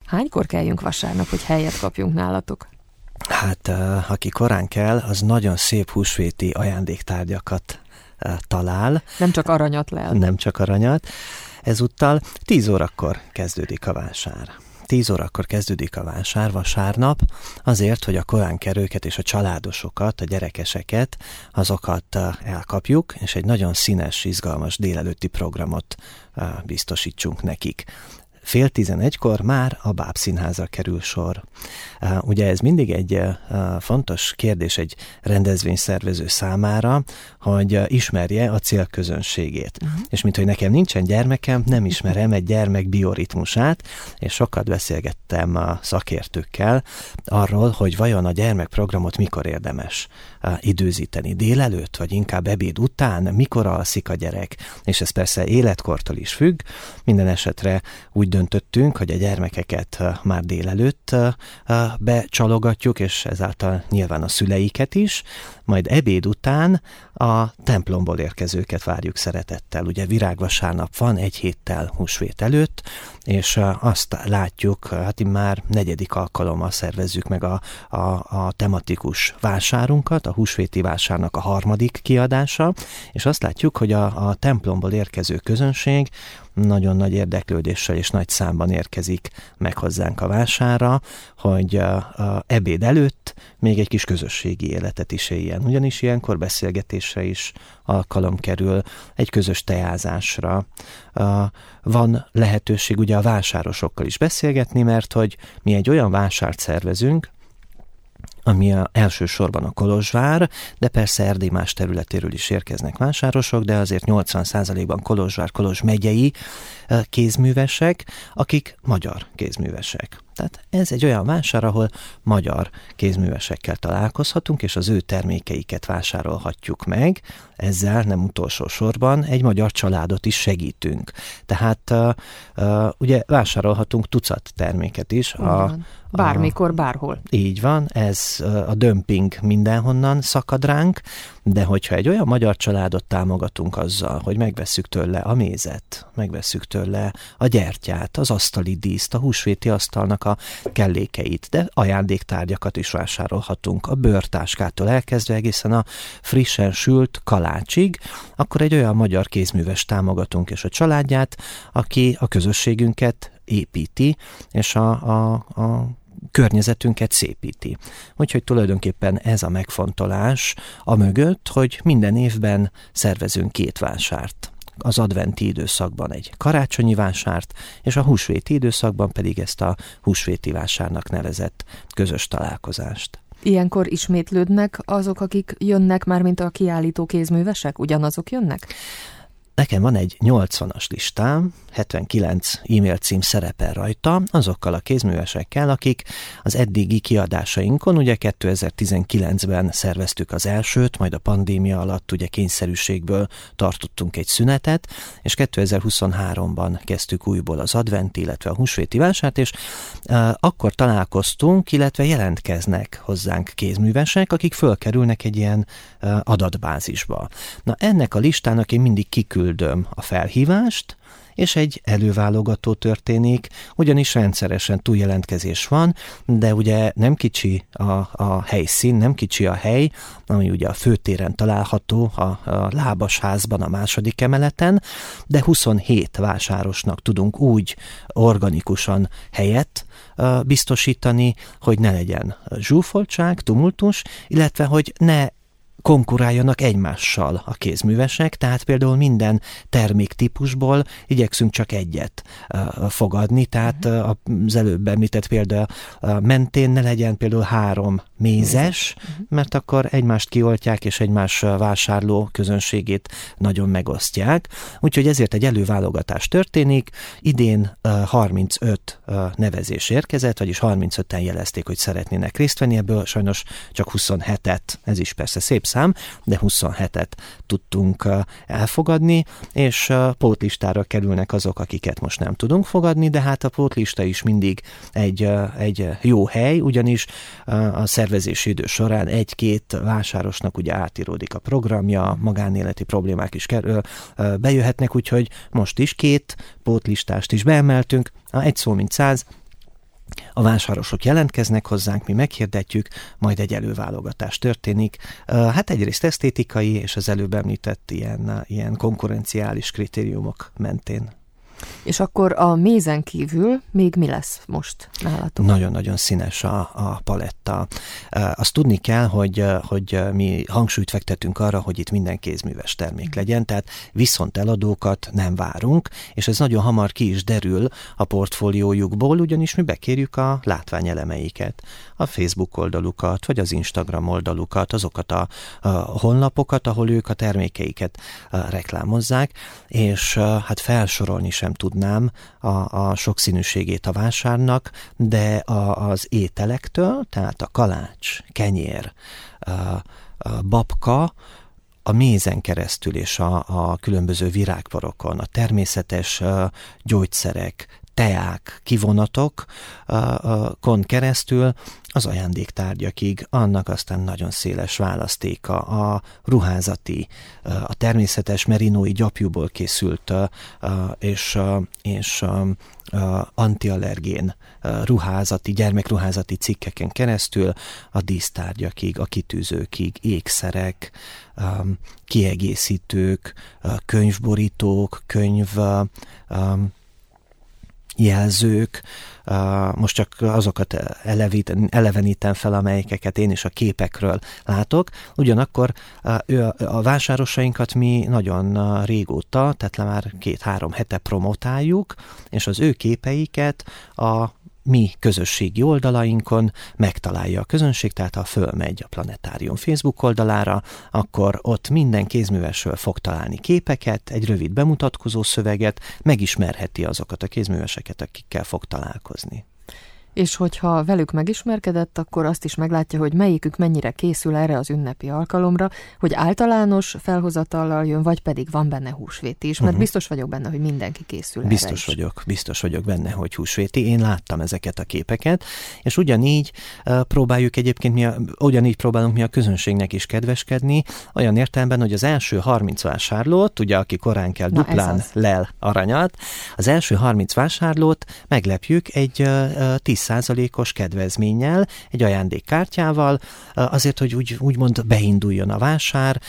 Hánykor keljünk vasárnap, hogy helyet kapjunk nálatok? Hát, aki korán kell, az nagyon szép húsvéti ajándéktárgyakat talál. Nem csak aranyat lel. Nem csak aranyat. Ezúttal 10 órakor kezdődik a vásár. 10 órakor kezdődik a vásár vasárnap, azért, hogy a koránkelőket és a családosokat, a gyerekeseket, azokat elkapjuk, és egy nagyon színes, izgalmas délelőtti programot biztosítsunk nekik. 10:30-kor már a Bábszínházra kerül sor. Ugye ez mindig egy fontos kérdés egy rendezvényszervező számára, hogy ismerje a célközönségét. És mint hogy nekem nincsen gyermekem, nem ismerem egy gyermek bioritmusát, és sokat beszélgettem a szakértőkkel arról, hogy vajon a gyermekprogramot mikor érdemes időzíteni. Délelőtt, vagy inkább ebéd után, mikor alszik a gyerek, és ez persze életkortól is függ. Minden esetre úgy döntöttünk, hogy a gyermekeket már délelőtt becsalogatjuk, és ezáltal nyilván a szüleiket is, majd ebéd után a templomból érkezőket várjuk szeretettel. Ugye virágvasárnap van, egy héttel húsvét előtt, és azt látjuk, hát már 4. alkalommal szervezzük meg a tematikus vásárunkat, a húsvéti vásárnak a 3. kiadása, és azt látjuk, hogy a templomból érkező közönség nagyon nagy érdeklődéssel és nagy számban érkezik meg hozzánk a vásárra, hogy ebéd előtt még egy kis közösségi életet is éljen. Ugyanis ilyenkor beszélgetésre is alkalom kerül, egy közös teázásra. Van lehetőség ugye a vásárosokkal is beszélgetni, mert hogy mi egy olyan vásárt szervezünk, ami elsősorban a Kolozsvár, de persze Erdély más területéről is érkeznek vásárosok, de azért 80%-ban Kolozsvár, Kolozs megyei kézművesek, akik magyar kézművesek. Tehát ez egy olyan vásár, ahol magyar kézművesekkel találkozhatunk, és az ő termékeiket vásárolhatjuk meg. Ezzel nem utolsó sorban egy magyar családot is segítünk. Tehát ugye vásárolhatunk tucat terméket is. Bármikor, bárhol. Így van, ez a dömping mindenhonnan szakad ránk, de hogyha egy olyan magyar családot támogatunk azzal, hogy megvesszük tőle a mézet, megvesszük tőle a gyertyát, az asztali díszt, a húsvéti asztalnak a kellékeit, de ajándéktárgyakat is vásárolhatunk, a bőrtáskától elkezdve egészen a frissen sült kalácsig, akkor egy olyan magyar kézműves támogatunk és a családját, aki a közösségünket építi, és a környezetünket szépíti. Úgyhogy tulajdonképpen ez a megfontolás amögött, hogy minden évben szervezünk 2 vásárt. Az adventi időszakban egy karácsonyi vásárt, és a húsvéti időszakban pedig ezt a húsvéti vásárnak nevezett közös találkozást. Ilyenkor ismétlődnek azok, akik jönnek már, mint a kiállító kézművesek? Ugyanazok jönnek? Nekem van egy 80-as listám, 79 e-mail cím szerepel rajta, azokkal a kézművesekkel, akik az eddigi kiadásainkon, ugye 2019-ben szerveztük az elsőt, majd a pandémia alatt ugye kényszerűségből tartottunk egy szünetet, és 2023-ban kezdtük újból az adventi, illetve a húsvéti vásárt, és akkor találkoztunk, illetve jelentkeznek hozzánk kézművesek, akik fölkerülnek egy ilyen adatbázisba. Na ennek a listának én mindig kiküldöm a felhívást, és egy előválogató történik, ugyanis rendszeresen túljelentkezés van, de ugye nem kicsi a helyszín, nem kicsi a hely, ami ugye a főtéren található, a Lábasházban, a 2. emeleten, de 27 vásárosnak tudunk úgy organikusan helyet biztosítani, hogy ne legyen zsúfoltság, tumultus, illetve hogy ne konkuráljanak egymással a kézművesek, tehát például minden terméktípusból igyekszünk csak egyet fogadni, tehát az előbb említett példa mentén ne legyen például 3 mézes, mert akkor egymást kioltják, és egymás vásárló közönségét nagyon megosztják. Úgyhogy ezért egy előválogatás történik. Idén 35 nevezés érkezett, vagyis 35-en jelezték, hogy szeretnének részt venni, ebből sajnos csak 27-et, ez is persze szép szám, de 27-et tudtunk elfogadni, és pótlistára kerülnek azok, akiket most nem tudunk fogadni, de hát a pótlista is mindig egy jó hely, ugyanis a szervezési idő során 1-2 vásárosnak ugye átíródik a programja, magánéleti problémák is bejöhetnek, úgyhogy most is 2 pótlistást is beemeltünk, egy szó mint 100, A vásárosok jelentkeznek hozzánk, mi meghirdetjük, majd egy előválogatás történik. Hát egyrészt esztétikai és az előbb említett ilyen konkurenciális kritériumok mentén. És akkor a mézen kívül még mi lesz most nálatok? Nagyon-nagyon színes a paletta. Azt tudni kell, hogy mi hangsúlyt fektetünk arra, hogy itt minden kézműves termék legyen, tehát viszont eladókat nem várunk, és ez nagyon hamar ki is derül a portfóliójukból, ugyanis mi bekérjük a látványelemeiket, a Facebook oldalukat, vagy az Instagram oldalukat, azokat a honlapokat, ahol ők a termékeiket reklámozzák, és hát felsorolni sem tudnám a sokszínűségét a vásárnak, de az ételektől, tehát a kalács, kenyér, a babka, a mézen keresztül és a különböző virágparokon, a természetes gyógyszerek, teák, kivonatokon keresztül az ajándéktárgyakig, annak aztán nagyon széles választéka, a ruházati, a természetes merinói gyapjúból készült és antiallergén ruházati, gyermekruházati cikkeken keresztül a dísztárgyakig, a kitűzőkig, ékszerek, kiegészítők, könyvborítók, jelzők, most csak azokat elevenítem fel, amelyeket én is a képekről látok. Ugyanakkor a vásárosainkat mi nagyon régóta, tehát már 2-3 hete promotáljuk, és az ő képeiket a mi közösségi oldalainkon megtalálja a közönség, tehát ha fölmegy a Planetárium Facebook oldalára, akkor ott minden kézművesről fog találni képeket, egy rövid bemutatkozó szöveget, megismerheti azokat a kézműveseket, akikkel fog találkozni. És hogyha velük megismerkedett, akkor azt is meglátja, hogy melyikük mennyire készül erre az ünnepi alkalomra, hogy általános felhozatallal jön, vagy pedig van benne húsvéti is, mert biztos vagyok benne, hogy mindenki készül erre Biztos vagyok benne, hogy húsvéti. Én láttam ezeket a képeket, és ugyanígy próbálunk mi a közönségnek is kedveskedni, olyan értelemben, hogy az első 30 vásárlót, ugye aki korán kell duplán lel aranyat, az első 30 vásárlót meglepjük egy 10%-os kedvezménnyel, egy ajándékkártyával, azért, hogy úgymond beinduljon a vásár,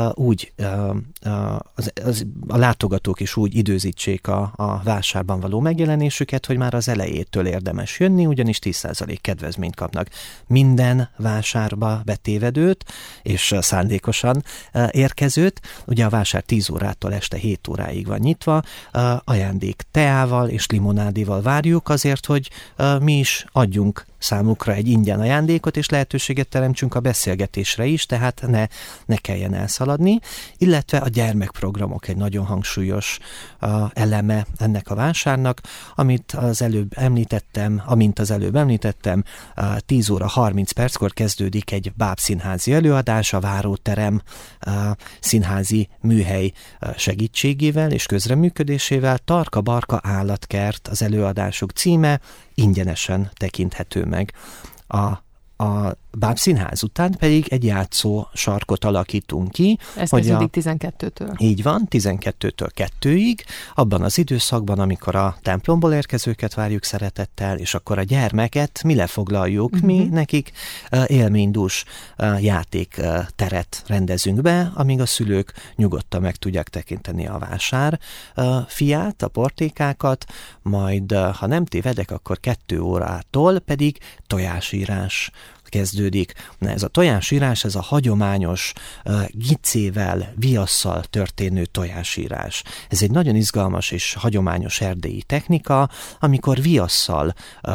a látogatók is úgy időzítsék a vásárban való megjelenésüket, hogy már az elejétől érdemes jönni, ugyanis 10% kedvezményt kapnak minden vásárba betévedőt, és szándékosan érkezőt. Ugye a vásár 10 órától este 7 óráig van nyitva, ajándék teával és limonádival várjuk azért, hogy mi is adjunk számukra egy ingyen ajándékot, és lehetőséget teremtsünk a beszélgetésre is, tehát ne kelljen elszaladni, illetve a gyermekprogramok egy nagyon hangsúlyos eleme ennek a vásárnak, amint az előbb említettem, 10 óra 30 perckor kezdődik egy bábszínházi előadás, a Váróterem színházi műhely segítségével és közreműködésével. Tarka Barka állatkert az előadásuk címe, ingyenesen tekinthető meg. A bábszínház után pedig egy játszó sarkot alakítunk ki. Ez kezdődik 12-től. Így van, 12-től 2-ig, abban az időszakban, amikor a templomból érkezőket várjuk szeretettel, és akkor a gyermeket mi lefoglaljuk, mi nekik élménydús játékteret rendezünk be, amíg a szülők nyugodtan meg tudják tekinteni a vásár fiát, a portékákat, majd ha nem tévedek, akkor 2 órától pedig tojásírás kezdődik. Ez a tojásírás, ez a hagyományos gicével, viasszal történő tojásírás. Ez egy nagyon izgalmas és hagyományos erdélyi technika, amikor viasszal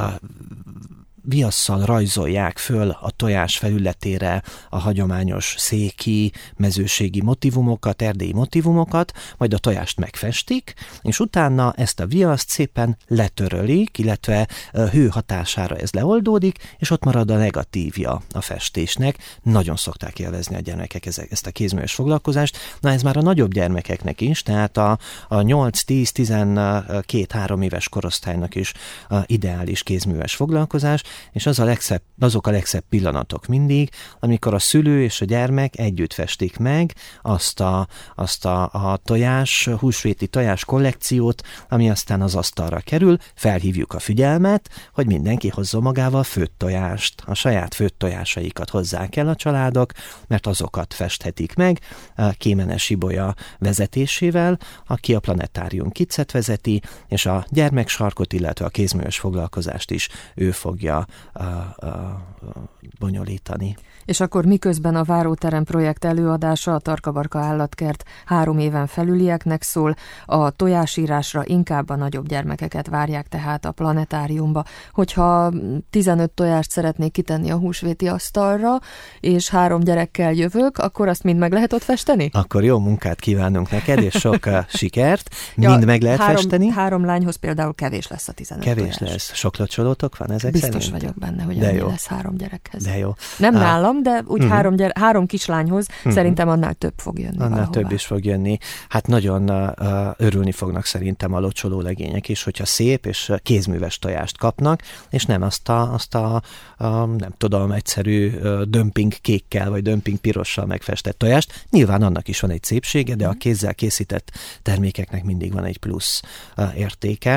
rajzolják föl a tojás felületére a hagyományos széki, mezőségi motivumokat, erdélyi motivumokat, majd a tojást megfestik, és utána ezt a viaszt szépen letörölik, illetve hő hatására ez leoldódik, és ott marad a negatívja a festésnek. Nagyon szokták élvezni a gyermekek ezt a kézműves foglalkozást. Na ez már a nagyobb gyermekeknek is, tehát a 8-10-12-3 éves korosztálynak is ideális kézműves foglalkozás, és azok a legszebb pillanatok mindig, amikor a szülő és a gyermek együtt festik meg azt a húsvéti tojás kollekciót, ami aztán az asztalra kerül, felhívjuk a figyelmet, hogy mindenki hozzon magával főtt tojást. A saját főtt tojásaikat hozzák el a családok, mert azokat festhetik meg Kémenes Ibolya vezetésével, aki a Planetárium Kidset vezeti, és a gyermeksarkot, illetve a kézműves foglalkozást is ő fogja bonyolítani. És akkor miközben a Váróterem projekt előadása, a Tarka-Barka állatkert 3 éven felülieknek szól, a tojásírásra inkább a nagyobb gyermekeket várják tehát a Planetáriumba. Hogyha 15 tojást szeretnék kitenni a húsvéti asztalra, és 3 gyerekkel jövök, akkor azt mind meg lehet ott festeni? Akkor jó munkát kívánunk neked, és sok sikert. Mind meg lehet festeni? 3 lányhoz például kevés lesz a 15 Kevés tojás. lesz. Sok locsolótok van ezek Biztos szerint? vagyok benne, hogy annyi lesz 3 gyerekhez. De jó. Nem nálam, de úgy 3 kislányhoz szerintem annál több fog jönni. Annál valahová. több is fog jönni. Hát nagyon örülni fognak szerintem a locsoló legények is, hogyha szép és kézműves tojást kapnak, és nem azt a nem tudom, egyszerű dömping kékkel vagy dömping pirossal megfestett tojást. Nyilván annak is van egy szépsége, de a kézzel készített termékeknek mindig van egy plusz értéke.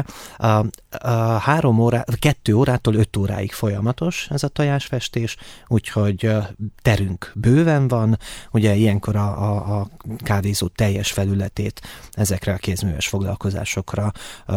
2 órától 5 óráig folyamatos ez a tojásfestés, úgyhogy terünk bőven van, ugye ilyenkor a kávézó teljes felületét ezekre a kézműves foglalkozásokra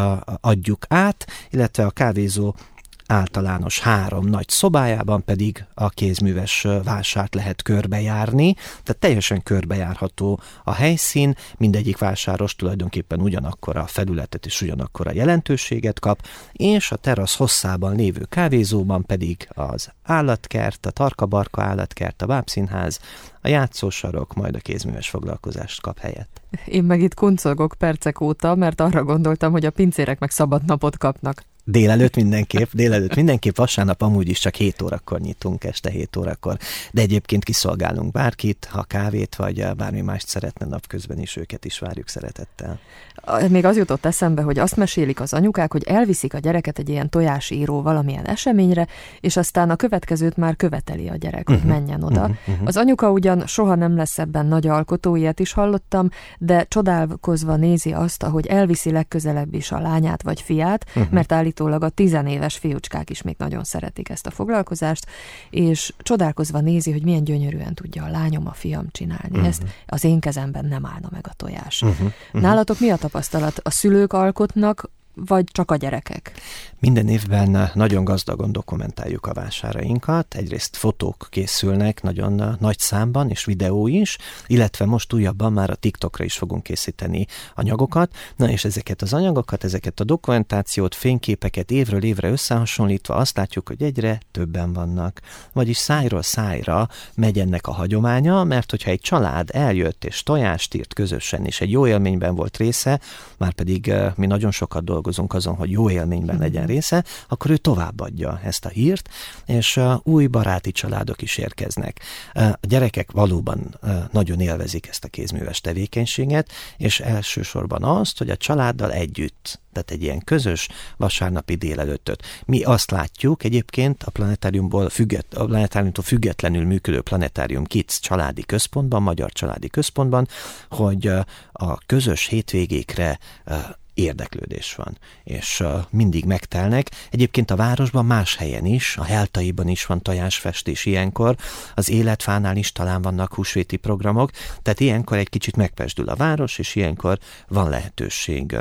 adjuk át, illetve a kávézó általános 3 nagy szobájában pedig a kézműves vásárt lehet körbejárni, tehát teljesen körbejárható a helyszín, mindegyik vásáros tulajdonképpen ugyanakkor a felületet és ugyanakkor a jelentőséget kap, és a terasz hosszában lévő kávézóban pedig az állatkert, a Tarka-Barka állatkert, a Bábszínház, a játszósarok, majd a kézműves foglalkozást kap helyet. Én meg itt kuncolgok percek óta, mert arra gondoltam, hogy a pincérek meg szabad napot kapnak. Délelőtt mindenképp, vasárnap amúgy is csak 7 órakor nyitunk, este 7 órakor, de egyébként kiszolgálunk bárkit, ha kávét vagy bármi mást szeretne napközben is, őket is várjuk szeretettel. Még az jutott eszembe, hogy azt mesélik az anyukák, hogy elviszik a gyereket egy ilyen tojásíró valamilyen eseményre, és aztán a következőt már követeli a gyerek, hogy menjen oda. Az anyuka ugyan soha nem lesz ebben nagy alkotó, ilyet is hallottam, de csodálkozva nézi azt, ahogy elviszi legközelebb is a lányát vagy fiát, mert állítólag a 10 éves fiúcskák is még nagyon szeretik ezt a foglalkozást, és csodálkozva nézi, hogy milyen gyönyörűen tudja a lányom, a fiam csinálni. Ezt az én kezemben nem állna meg a tojás. Nálatok mi a tapasztalat? A szülők alkotnak, vagy csak a gyerekek? Minden évben nagyon gazdagon dokumentáljuk a vásárainkat. Egyrészt fotók készülnek nagyon nagy számban, és videó is, illetve most újabban már a TikTokra is fogunk készíteni anyagokat. Na és ezeket az anyagokat, ezeket a dokumentációt, fényképeket évről évre összehasonlítva azt látjuk, hogy egyre többen vannak. Vagyis szájról szájra megy ennek a hagyománya, mert hogyha egy család eljött és tojást írt közösen, és egy jó élményben volt része, már pedig mi nagyon sokat dolgozunk azon, hogy jó élményben legyen része, akkor ő továbbadja ezt a hírt, és új baráti családok is érkeznek. A gyerekek valóban nagyon élvezik ezt a kézműves tevékenységet, és elsősorban azt, hogy a családdal együtt, tehát egy ilyen közös vasárnapi délelőttöt. Mi azt látjuk egyébként a Planetáriumtól függetlenül működő Planetárium Kids családi központban, magyar családi központban, hogy a közös hétvégékre érdeklődés van, és mindig megtelnek. Egyébként a városban más helyen is, a Heltaiban is van tojásfestés ilyenkor, az Életfánál is talán vannak húsvéti programok, tehát ilyenkor egy kicsit megpesdül a város, és ilyenkor van lehetőség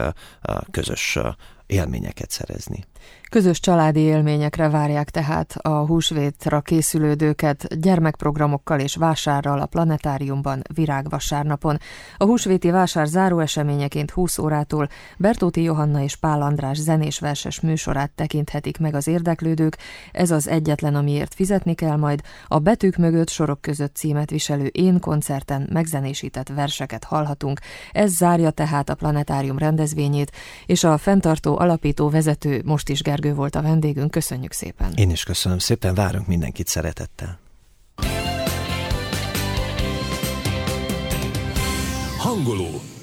közös élményeket szerezni. Közös családi élményekre várják tehát a húsvétra készülődőket gyermekprogramokkal és vásárral a Planetáriumban virágvasárnapon. A húsvéti vásár záróeseményeként 20 órától Bertóti Johanna és Pál András zenés-verses műsorát tekinthetik meg az érdeklődők. Ez az egyetlen, amiért fizetni kell majd. A Betűk mögött sorok között címet viselő Én koncerten megzenésített verseket hallhatunk. Ez zárja tehát a Planetárium rendezvényét, és a fenntartó alapító vezető most is Gergő volt a vendégünk. Köszönjük szépen! Én is köszönöm szépen, várunk mindenkit szeretettel! Hangoló.